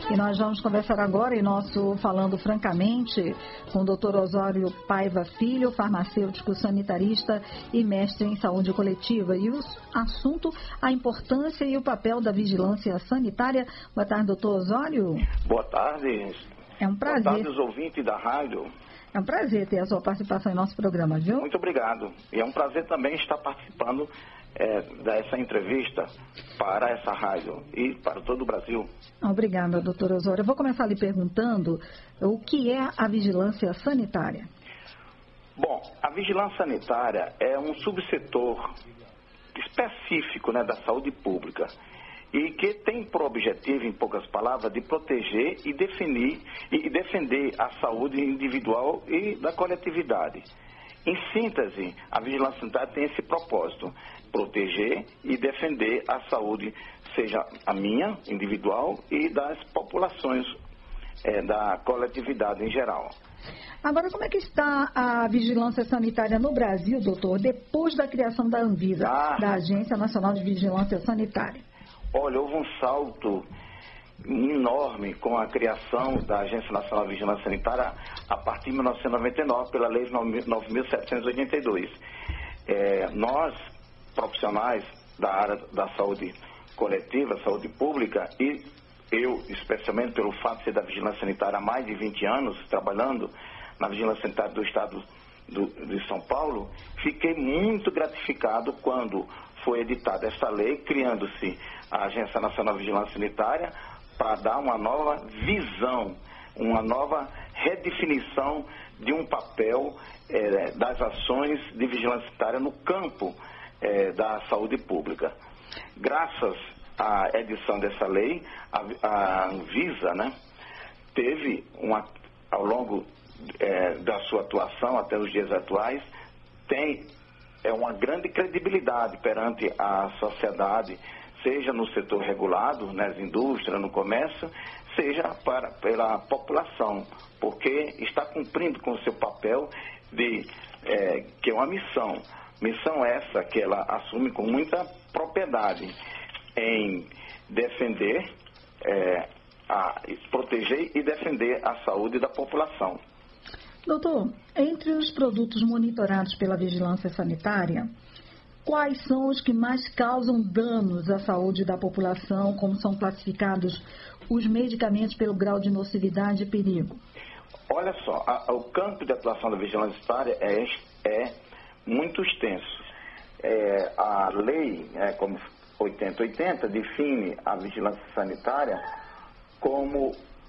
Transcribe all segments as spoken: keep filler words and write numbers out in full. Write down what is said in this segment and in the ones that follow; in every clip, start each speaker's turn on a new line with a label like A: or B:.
A: E nós vamos conversar agora em nosso Falando Francamente com o doutor Osório Paiva Filho, farmacêutico sanitarista e mestre em saúde coletiva. E o assunto, a importância e o papel da vigilância sanitária. Boa tarde, doutor Osório.
B: Boa tarde.
A: É um prazer.
B: Boa tarde, os ouvintes da rádio.
A: É um prazer ter a sua participação em nosso programa, viu?
B: Muito obrigado. E é um prazer também estar participando é, dessa entrevista para essa rádio e para todo o Brasil.
A: Obrigada, doutor Osório. Eu vou começar lhe perguntando o que é a vigilância sanitária.
B: Bom, a vigilância sanitária é um subsetor específico, né, da saúde pública e que tem por objetivo, em poucas palavras, de proteger e definir e defender a saúde individual e da coletividade. Em síntese, a vigilância sanitária tem esse propósito: proteger e defender a saúde, seja a minha, individual, e das populações, é, da coletividade em geral.
A: Agora, como é que está a vigilância sanitária no Brasil, doutor, depois da criação da Anvisa, ah, da Agência Nacional de Vigilância Sanitária?
B: Olha, houve um salto enorme com a criação da Agência Nacional de Vigilância Sanitária a partir de mil novecentos e noventa e nove, pela Lei nove mil setecentos e oitenta e dois. É, nós, profissionais da área da saúde coletiva, saúde pública, e eu, especialmente pelo fato de ser da Vigilância Sanitária há mais de vinte anos, trabalhando na Vigilância Sanitária do Estado do, de São Paulo, fiquei muito gratificado quando foi editada esta lei, criando-se a Agência Nacional de Vigilância Sanitária para dar uma nova visão, uma nova redefinição de um papel eh, das ações de vigilância sanitária no campo eh, da saúde pública. Graças à edição dessa lei, a, a Anvisa, né, teve, uma, ao longo eh, da sua atuação até os dias atuais, tem é uma grande credibilidade perante a sociedade, seja no setor regulado, nas indústrias, no comércio, seja para, pela população, porque está cumprindo com o seu papel de, é, que é uma missão. Missão essa que ela assume com muita propriedade em defender, é, a, proteger e defender a saúde da população.
A: Doutor, entre os produtos monitorados pela vigilância sanitária, quais são os que mais causam danos à saúde da população? Como são classificados os medicamentos pelo grau de nocividade e perigo?
B: Olha só, a, o campo de atuação da vigilância sanitária é, é muito extenso. É, a lei, é, como oitenta oitenta, define a vigilância sanitária como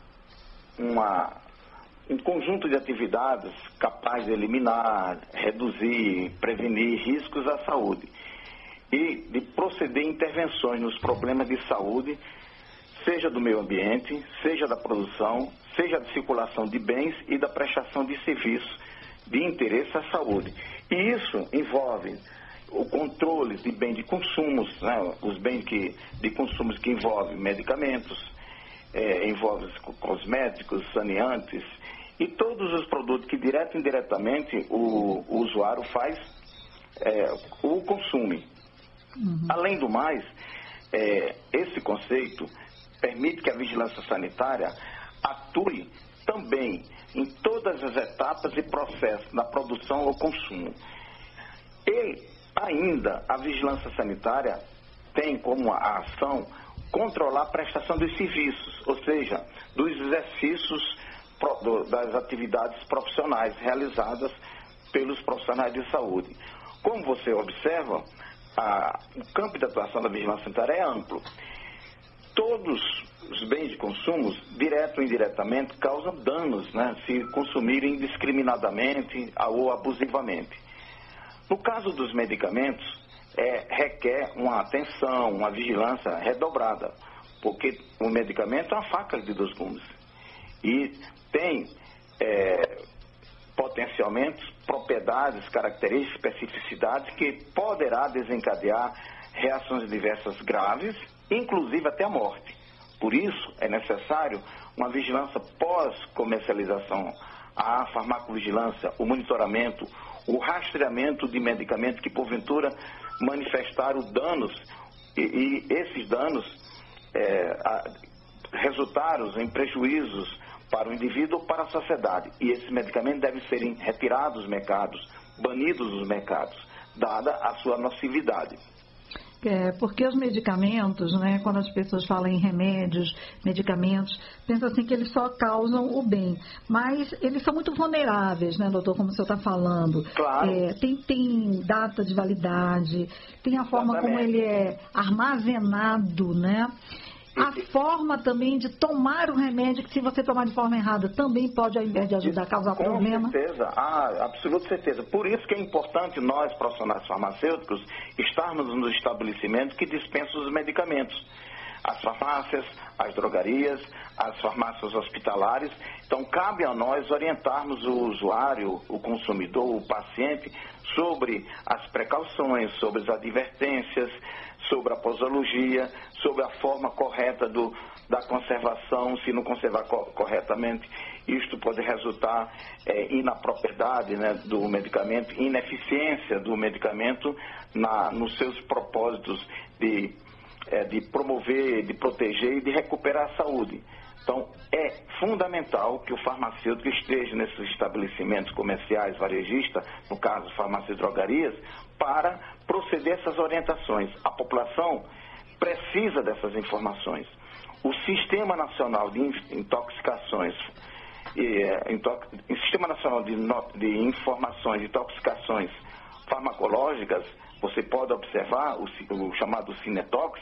B: uma... um conjunto de atividades capaz de eliminar, reduzir, prevenir riscos à saúde e de proceder intervenções nos problemas de saúde, seja do meio ambiente, seja da produção, seja da circulação de bens e da prestação de serviços de interesse à saúde. E isso envolve o controle de bens de consumos, né, os bens que, de consumos que envolvem medicamentos, é, envolve cosméticos, saneantes, e todos os produtos que direto e indiretamente o, o usuário faz, é, o consome. Uhum. Além do mais, é, esse conceito permite que a vigilância sanitária atue também em todas as etapas e processos da produção ou consumo. E ainda a vigilância sanitária tem como a ação controlar a prestação dos serviços, ou seja, dos exercícios das atividades profissionais realizadas pelos profissionais de saúde. Como você observa, a, o campo de atuação da vigilância sanitária é amplo. Todos os bens de consumo, direto ou indiretamente, causam danos, né, se consumirem indiscriminadamente ou abusivamente. No caso dos medicamentos, é, requer uma atenção, uma vigilância redobrada, porque o medicamento é uma faca de dois gumes. E tem é, potencialmente propriedades, características, especificidades que poderá desencadear reações diversas graves, inclusive até a morte. Por isso, é necessário uma vigilância pós-comercialização, a farmacovigilância, o monitoramento, o rastreamento de medicamentos que, porventura, manifestaram danos, e, e esses danos é, a, resultados em prejuízos para o indivíduo ou para a sociedade. E esses medicamentos devem ser retirados dos mercados, banidos dos mercados, dada a sua nocividade.
A: É, porque os medicamentos, né, quando as pessoas falam em remédios, medicamentos, pensam assim que eles só causam o bem. Mas eles são muito vulneráveis, né, doutor, como o senhor está falando.
B: Claro.
A: É, tem, tem data de validade, tem a forma
B: Exatamente.
A: como ele é armazenado, né? A forma também de tomar o remédio, que se você tomar de forma errada, também pode, ao invés de ajudar, causar
B: Com
A: problema.
B: Com certeza, ah, absoluta certeza. Por isso que é importante nós, profissionais farmacêuticos, estarmos nos estabelecimentos que dispensam os medicamentos. As farmácias, as drogarias, as farmácias hospitalares. Então, cabe a nós orientarmos o usuário, o consumidor, o paciente, sobre as precauções, sobre as advertências, sobre a posologia, sobre a forma correta do, da conservação. Se não conservar co corretamente, isto pode resultar é, inapropriedade, né, do medicamento, ineficiência do medicamento na, nos seus propósitos de, é, de promover, de proteger e de recuperar a saúde. Então, é fundamental que o farmacêutico esteja nesses estabelecimentos comerciais, varejistas, no caso, farmácias e drogarias, para proceder essas orientações. A população precisa dessas informações. O Sistema Nacional de Intoxicações, é, intox, Sistema Nacional de, de Informações de Intoxicações Farmacológicas, você pode observar, o, o chamado Cinetox,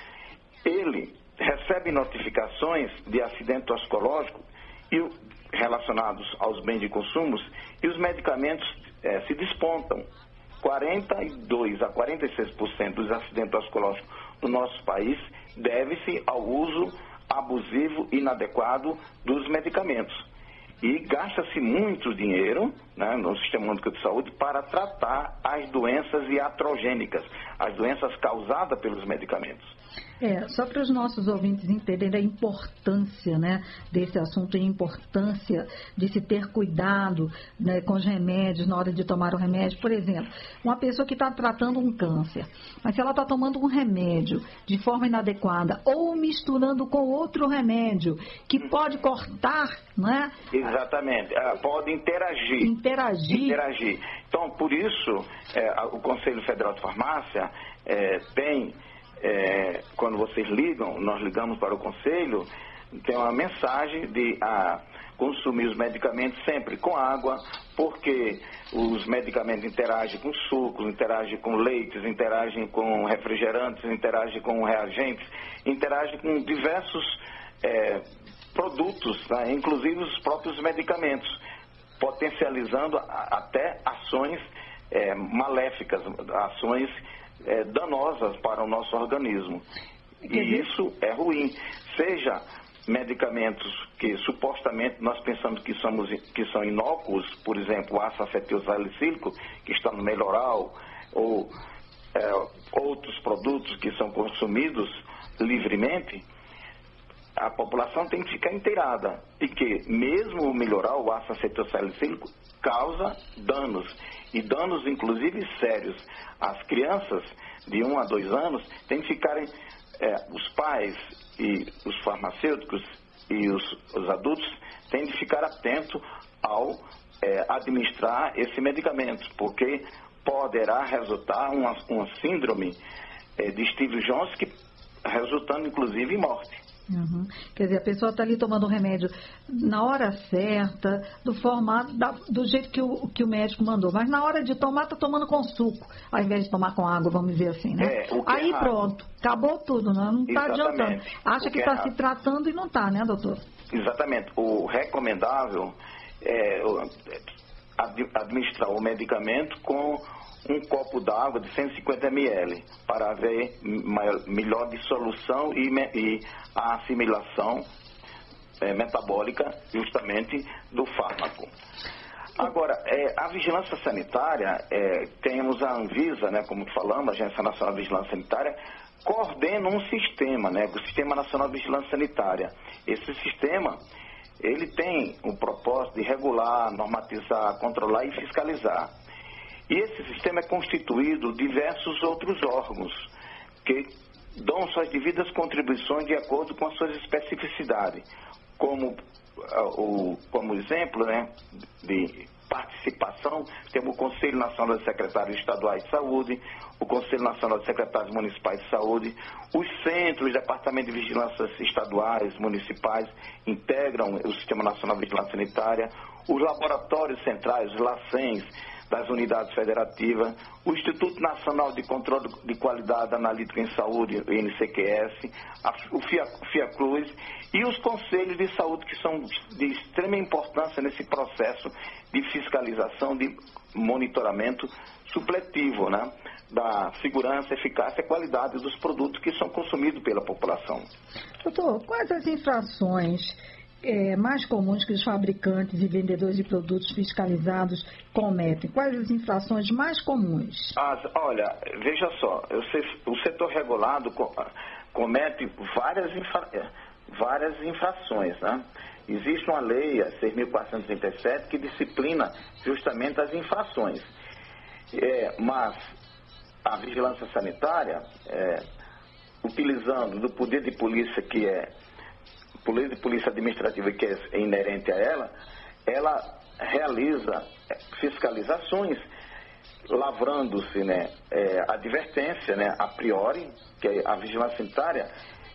B: ele recebe notificações de acidente toxicológico e, relacionados aos bens de consumo, e os medicamentos é, se despontam. quarenta e dois a quarenta e seis por cento dos acidentes toxicológicos no nosso país deve-se ao uso abusivo e inadequado dos medicamentos. E gasta-se muito dinheiro, né, no Sistema Único de Saúde para tratar as doenças iatrogênicas, as doenças causadas pelos medicamentos.
A: É, só para os nossos ouvintes entenderem a importância, né, desse assunto e a importância de se ter cuidado, né, com os remédios na hora de tomar o remédio. Por exemplo, uma pessoa que está tratando um câncer, mas se ela está tomando um remédio de forma inadequada ou misturando com outro remédio que pode cortar, né?
B: Exatamente, ela pode interagir.
A: Interagir.
B: Interagir. Então, por isso, é, o Conselho Federal de Farmácia é, tem... É, quando vocês ligam, nós ligamos para o Conselho, tem uma mensagem de a, consumir os medicamentos sempre com água, porque os medicamentos interagem com sucos, interagem com leites, interagem com refrigerantes, interagem com reagentes, interagem com diversos é, produtos, né, inclusive os próprios medicamentos, potencializando a, até ações é, maléficas, ações É, danosas para o nosso organismo. E isso é ruim. Seja medicamentos que supostamente nós pensamos que, somos, que são inócuos, por exemplo, o ácido acetil salicílico, que está no melhoral, ou é, outros produtos que são consumidos livremente, a população tem que ficar inteirada. E que mesmo o melhoral, o ácido acetil salicílico, causa danos. E danos, inclusive, sérios. As crianças de um a dois anos têm que ficarem, é, os pais e os farmacêuticos e os, os adultos têm de ficar atentos ao é, administrar esse medicamento, porque poderá resultar uma, uma síndrome é, de Stevens-Johnson, resultando, inclusive, em morte.
A: Uhum. Quer dizer, a pessoa está ali tomando o remédio na hora certa, do formato, da, do jeito que o, que o médico mandou, mas na hora de tomar, está tomando com suco, ao invés de tomar com água, vamos dizer assim, né?
B: É,
A: Aí
B: é
A: pronto, acabou tudo, né? Não está adiantando. Acha que está
B: é
A: se tratando e não está, né, doutor?
B: Exatamente. O recomendável é administrar o medicamento com um copo d'água de cento e cinquenta mililitros para haver maior, melhor dissolução e, e a assimilação é, metabólica justamente do fármaco. Agora, é, a vigilância sanitária, é, temos a Anvisa, né, como falamos, a Agência Nacional de Vigilância Sanitária, coordena um sistema, né, o Sistema Nacional de Vigilância Sanitária. Esse sistema, ele tem o propósito de regular, normatizar, controlar e fiscalizar. E esse sistema é constituído de diversos outros órgãos que dão suas devidas contribuições de acordo com as suas especificidades, como, o, como exemplo, né, de participação, temos o Conselho Nacional de Secretários Estaduais de Saúde, o Conselho Nacional de Secretários Municipais de Saúde, os centros, Departamento de Vigilância Estaduais, municipais, integram o Sistema Nacional de Vigilância Sanitária, os laboratórios centrais, os LACENS, das unidades federativas, o Instituto Nacional de Controle de Qualidade Analítica em Saúde, o I N C Q S, a, o FIA, Fiacruz e os conselhos de saúde, que são de extrema importância nesse processo de fiscalização, de monitoramento supletivo, né, da segurança, eficácia e qualidade dos produtos que são consumidos pela população.
A: Doutor, quais as infrações É, mais comuns que os fabricantes e vendedores de produtos fiscalizados cometem? Quais as infrações mais comuns?
B: As, olha, veja só, o setor regulado comete várias, infra, várias infrações, né? Existe uma lei, a seis mil quatrocentos e trinta e sete, que disciplina justamente as infrações. É, mas a vigilância sanitária, é, utilizando do poder de polícia que é Polícia de Polícia Administrativa, que é inerente a ela, ela realiza fiscalizações, lavrando-se, né, é, advertência, né, a priori, que a vigilância sanitária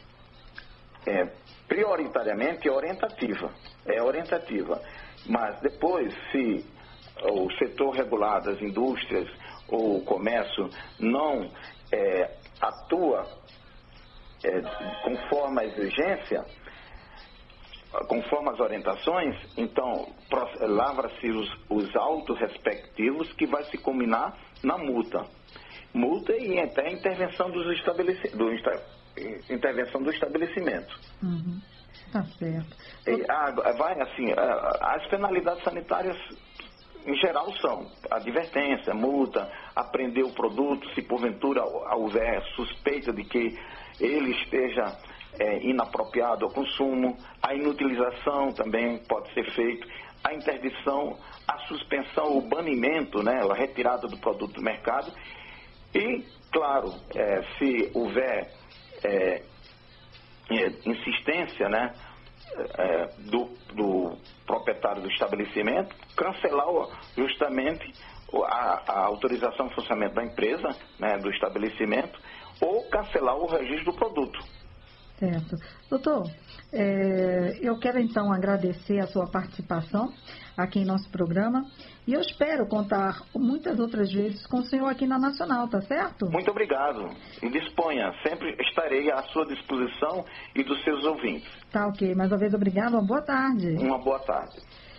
B: é prioritariamente orientativa, é orientativa, mas depois, se o setor regulado, as indústrias ou o comércio não é, atua é, conforme a exigência, conforme as orientações, então lavra-se os, os autos respectivos, que vai se combinar na multa. Multa e até intervenção, dos estabeleci, do, intervenção do estabelecimento.
A: Uhum. Tá certo.
B: E, a, vai assim, a, as penalidades sanitárias em geral são advertência, multa, apreender o produto, se porventura houver suspeita de que ele esteja É, inapropriado ao consumo, a inutilização também pode ser feito, a interdição, a suspensão, o banimento, né, a retirada do produto do mercado e, claro, é, se houver é, é, insistência, né, é, do, do proprietário do estabelecimento, cancelar justamente a, a autorização de funcionamento da empresa, né, do estabelecimento, ou cancelar o registro do produto.
A: Certo. Doutor, é, eu quero então agradecer a sua participação aqui em nosso programa e eu espero contar muitas outras vezes com o senhor aqui na Nacional, tá certo?
B: Muito obrigado. E disponha, sempre estarei à sua disposição e dos seus ouvintes.
A: Tá ok, mais uma vez obrigado, uma boa tarde.
B: Uma boa tarde.